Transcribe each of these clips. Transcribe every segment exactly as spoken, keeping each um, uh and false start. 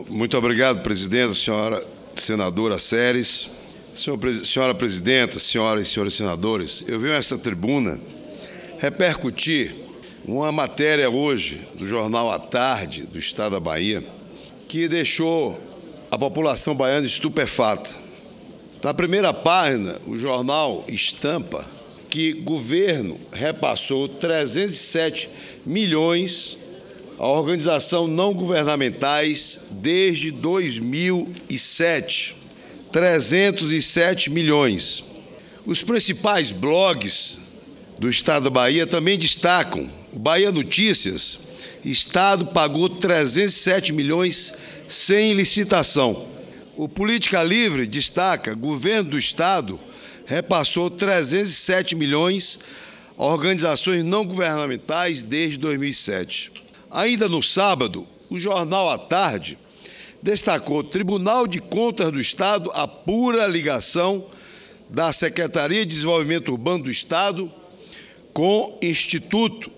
Muito obrigado, presidente, senhora senadora Séries. Senhor, senhora presidenta, senhoras e senhores senadores, eu venho a esta tribuna repercutir uma matéria hoje do jornal A Tarde, do Estado da Bahia, que deixou a população baiana estupefata. Na primeira página, o jornal estampa que o governo repassou trezentos e sete milhões a organização não governamentais desde dois mil e sete. trezentos e sete milhões. Os principais blogs do Estado da Bahia também destacam. O Bahia Notícias, Estado pagou trezentos e sete milhões sem licitação. O Política Livre destaca, governo do Estado repassou trezentos e sete milhões a organizações não governamentais desde dois mil e sete. Ainda no sábado, o jornal A Tarde destacou: Tribunal de Contas do Estado apura a ligação da Secretaria de Desenvolvimento Urbano do Estado com Instituto.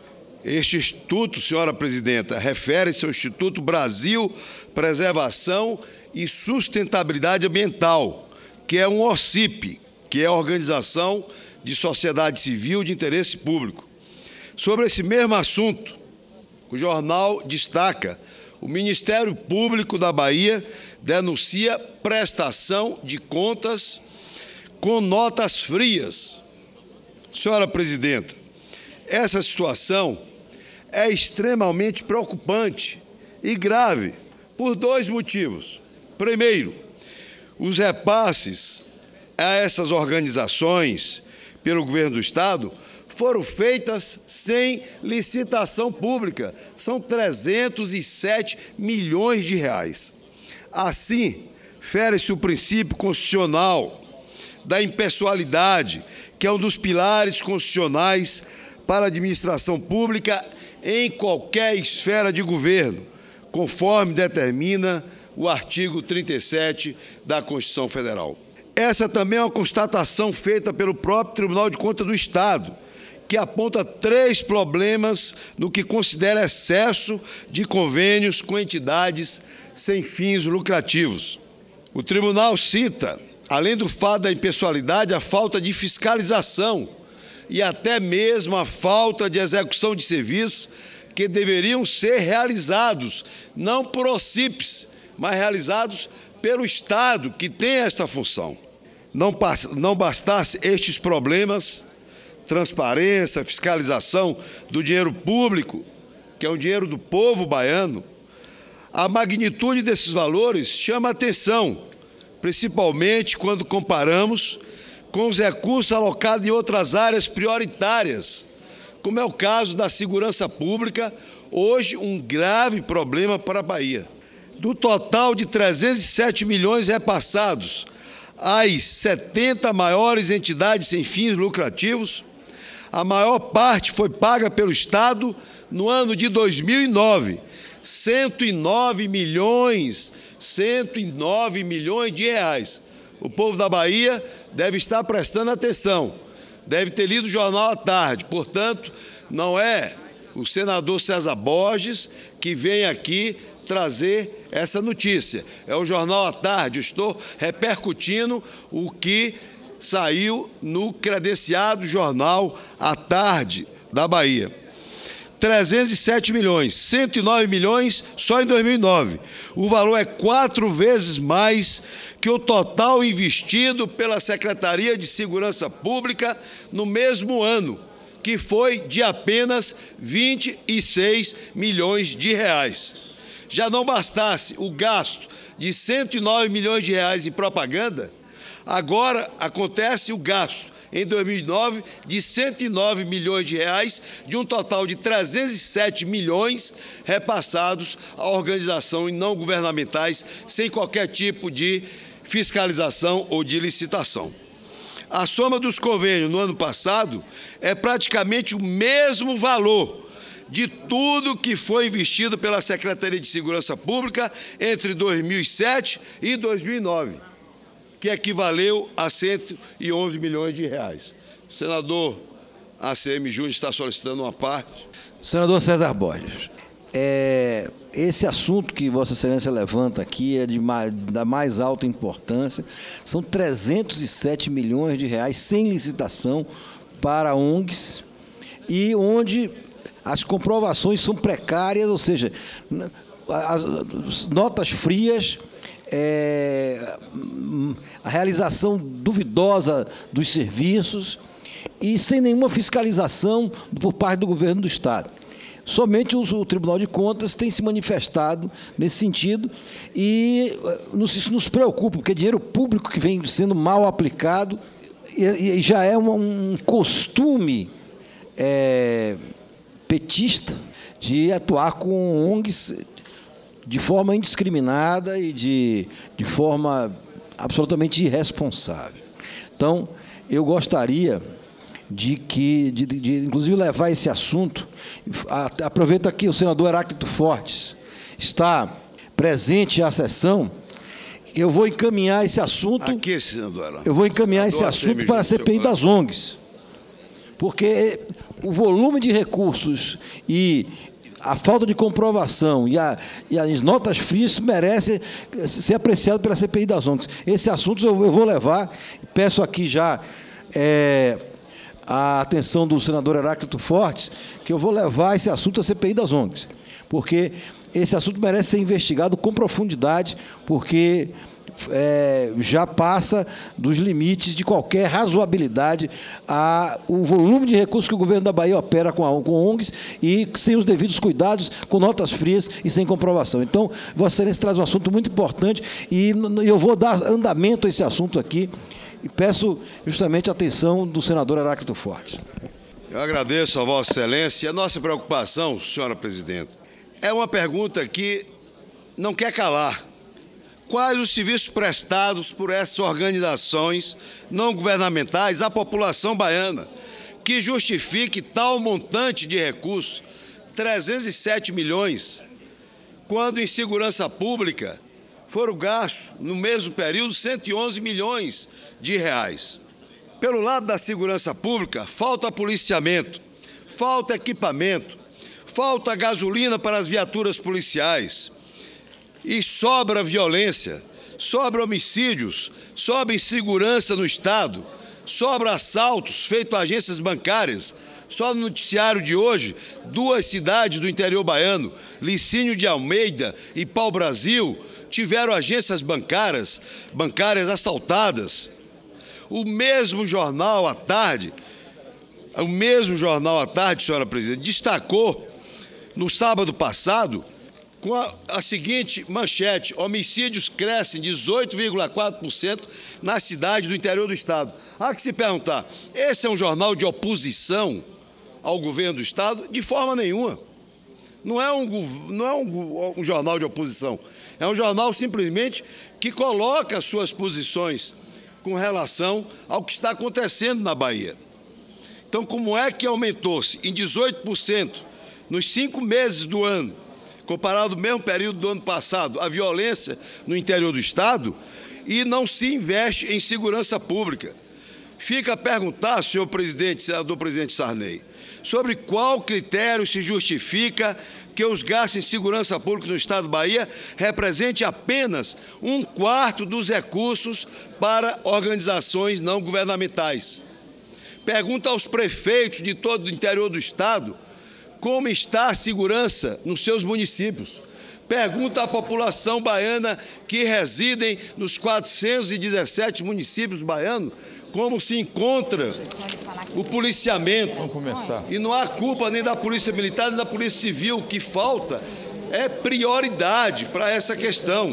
Este Instituto, senhora presidenta, refere-se ao Instituto Brasil Preservação e Sustentabilidade Ambiental, que é um O S I P, que é a Organização de Sociedade Civil de Interesse Público. Sobre esse mesmo assunto, o jornal destaca: o Ministério Público da Bahia denuncia prestação de contas com notas frias. Senhora presidenta, essa situação é extremamente preocupante e grave por dois motivos. Primeiro, os repasses a essas organizações pelo governo do Estado foram feitas sem licitação pública. São trezentos e sete milhões de reais. Assim, fere-se o princípio constitucional da impessoalidade, que é um dos pilares constitucionais para a administração pública em qualquer esfera de governo, conforme determina o artigo trinta e sete da Constituição Federal. Essa também é uma constatação feita pelo próprio Tribunal de Contas do Estado, que aponta três problemas no que considera excesso de convênios com entidades sem fins lucrativos. O tribunal cita, além do fato da impessoalidade, a falta de fiscalização e até mesmo a falta de execução de serviços que deveriam ser realizados, não por O S I Ps, mas realizados pelo Estado, que tem esta função. Não, não bastasse estes problemas, transparência, fiscalização do dinheiro público, que é o dinheiro do povo baiano, a magnitude desses valores chama a atenção, principalmente quando comparamos com os recursos alocados em outras áreas prioritárias, como é o caso da segurança pública, hoje um grave problema para a Bahia. Do total de trezentos e sete milhões repassados às setenta maiores entidades sem fins lucrativos, a maior parte foi paga pelo Estado no ano de dois mil e nove, cento e nove milhões, cento e nove milhões de reais. O povo da Bahia deve estar prestando atenção, deve ter lido o jornal à tarde. Portanto, não é o senador César Borges que vem aqui trazer essa notícia. É o jornal à tarde. Eu estou repercutindo o que saiu no credenciado jornal à tarde da Bahia. trezentos e sete milhões, cento e nove milhões só em dois mil e nove. O valor é quatro vezes mais que o total investido pela Secretaria de Segurança Pública no mesmo ano, que foi de apenas vinte e seis milhões de reais. Já não bastasse o gasto de cento e nove milhões de reais em propaganda, agora acontece o gasto, em dois mil e nove, de cento e nove milhões de reais, de um total de trezentos e sete milhões repassados a organizações não governamentais, sem qualquer tipo de fiscalização ou de licitação. A soma dos convênios no ano passado é praticamente o mesmo valor de tudo que foi investido pela Secretaria de Segurança Pública entre dois mil e sete e dois mil e nove. Que equivaleu a cento e onze milhões de reais. Senador A C M Júnior está solicitando uma parte. Senador César Borges, é, esse assunto que Vossa Excelência levanta aqui é de mais, da mais alta importância. São trezentos e sete milhões de reais sem licitação para O N Gs, e onde as comprovações são precárias, ou seja, as notas frias, é, a realização duvidosa dos serviços e sem nenhuma fiscalização por parte do governo do Estado. Somente o Tribunal de Contas tem se manifestado nesse sentido e isso nos preocupa, porque é dinheiro público que vem sendo mal aplicado e já é um costume é, petista de atuar com O N Gs de forma indiscriminada e de, de forma absolutamente irresponsável. Então, eu gostaria de que, de, de, de inclusive, levar esse assunto. Aproveita que o senador Heráclito Fortes está presente à sessão. Eu vou encaminhar esse assunto. Aqui, senador. Eu vou encaminhar esse assunto para a C P I das O N Gs, porque o volume de recursos e a falta de comprovação e, a, e as notas frias merecem ser apreciado pela C P I das O N Gs. Esse assunto eu, eu vou levar. Peço aqui já é, a atenção do senador Heráclito Fortes, que eu vou levar esse assunto à C P I das O N Gs, porque esse assunto merece ser investigado com profundidade, porque é, já passa dos limites de qualquer razoabilidade a, o volume de recursos que o governo da Bahia opera com, a, com O N Gs e sem os devidos cuidados, com notas frias e sem comprovação. Então, Vossa Excelência traz um assunto muito importante e eu vou dar andamento a esse assunto aqui e peço justamente a atenção do senador Heráclito Fortes. Eu agradeço a Vossa Excelência. E a nossa preocupação, senhora presidente, é uma pergunta que não quer calar. Quais os serviços prestados por essas organizações não governamentais à população baiana que justifique tal montante de recursos, trezentos e sete milhões, quando em segurança pública foram gastos, no mesmo período, cento e onze milhões de reais. Pelo lado da segurança pública, falta policiamento, falta equipamento, falta gasolina para as viaturas policiais. E sobra violência, sobra homicídios, sobra insegurança no Estado, sobra assaltos feitos a agências bancárias. Só no noticiário de hoje, duas cidades do interior baiano, Licínio de Almeida e Pau-Brasil, tiveram agências bancárias, bancárias assaltadas. O mesmo jornal à tarde, o mesmo jornal à tarde, senhora presidente, destacou no sábado passado com a, a seguinte manchete: homicídios crescem dezoito vírgula quatro por cento na cidade do interior do Estado. Há que se perguntar, esse é um jornal de oposição ao governo do Estado? De forma nenhuma. Não é um, não é um, um jornal de oposição. É um jornal simplesmente que coloca suas posições com relação ao que está acontecendo na Bahia. Então, como é que aumentou-se em dezoito por cento nos cinco meses do ano, comparado ao mesmo período do ano passado, a violência no interior do Estado, e não se investe em segurança pública? Fica a perguntar, senhor presidente, senador presidente Sarney, sobre qual critério se justifica que os gastos em segurança pública no Estado da Bahia represente apenas um quarto dos recursos para organizações não governamentais. Pergunta aos prefeitos de todo o interior do Estado como está a segurança nos seus municípios. Pergunta à população baiana que residem nos quatrocentos e dezessete municípios baianos como se encontra o policiamento. Vamos começar. E não há culpa nem da Polícia Militar nem da Polícia Civil. O que falta é prioridade para essa questão.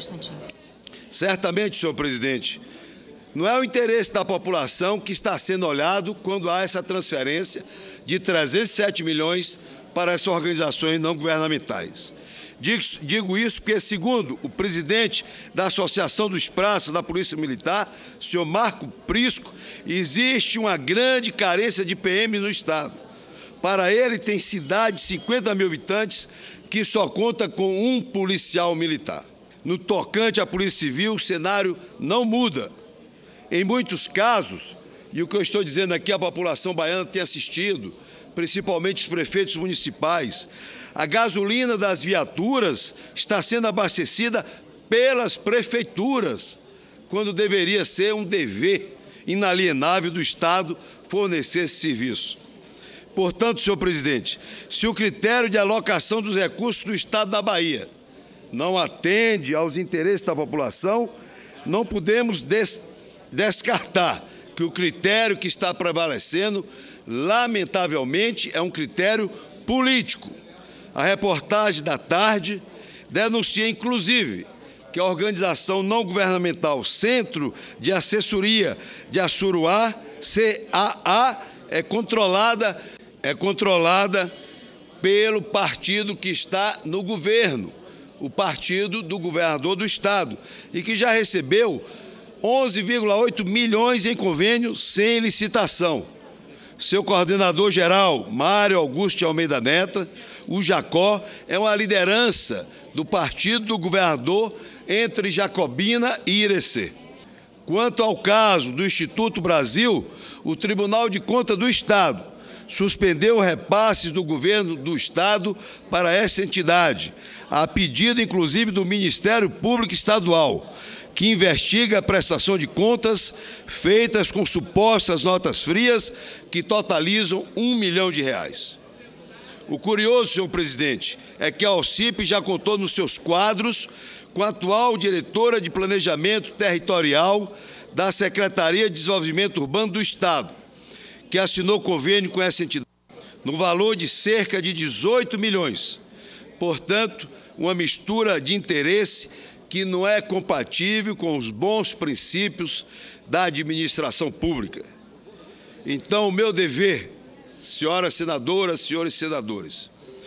Certamente, senhor presidente, não é o interesse da população que está sendo olhado quando há essa transferência de trezentos e sete milhões para essas organizações não governamentais. Digo, digo isso porque, segundo o presidente da Associação dos Praças da Polícia Militar, senhor Marco Prisco, existe uma grande carência de P M no Estado. Para ele, tem cidade de cinquenta mil habitantes que só conta com um policial militar. No tocante à Polícia Civil, o cenário não muda. Em muitos casos, e o que eu estou dizendo aqui, a população baiana tem assistido, principalmente os prefeitos municipais, A gasolina das viaturas está sendo abastecida pelas prefeituras, quando deveria ser um dever inalienável do Estado fornecer esse serviço. Portanto, senhor presidente, se o critério de alocação dos recursos do Estado da Bahia não atende aos interesses da população, não podemos des descartar que o critério que está prevalecendo, lamentavelmente, é um critério político. A reportagem da tarde denuncia, inclusive, que a organização não governamental Centro de Assessoria de Assuruá, C A A, é controlada, é controlada pelo partido que está no governo, o partido do governador do Estado, e que já recebeu onze vírgula oito milhões em convênios sem licitação. Seu coordenador geral, Mário Augusto de Almeida Neto, o Jacó, é uma liderança do partido do governador entre Jacobina e Irecê. Quanto ao caso do Instituto Brasil, o Tribunal de Contas do Estado suspendeu repasses do governo do Estado para essa entidade, a pedido, inclusive, do Ministério Público Estadual, que investiga a prestação de contas feitas com supostas notas frias que totalizam um milhão de reais. O curioso, senhor presidente, é que a Alcipe já contou nos seus quadros com a atual diretora de Planejamento Territorial da Secretaria de Desenvolvimento Urbano do Estado, que assinou convênio com essa entidade, no valor de cerca de dezoito milhões. Portanto, uma mistura de interesse que não é compatível com os bons princípios da administração pública. Então, o meu dever, senhoras senadoras, senhores senadores,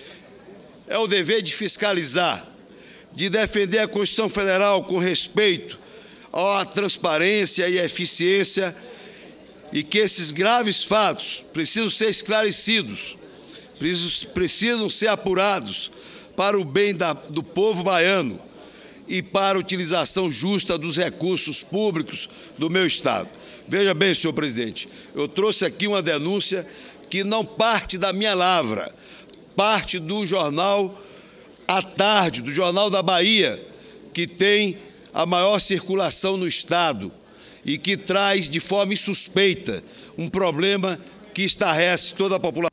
é o dever de fiscalizar, de defender a Constituição Federal com respeito à transparência e à eficiência, e que esses graves fatos precisam ser esclarecidos, precisam ser apurados para o bem da, do povo baiano e para a utilização justa dos recursos públicos do meu Estado. Veja bem, senhor presidente, eu trouxe aqui uma denúncia que não parte da minha lavra, parte do jornal À Tarde, do Jornal da Bahia, que tem a maior circulação no Estado e que traz de forma insuspeita um problema que estarrece toda a população.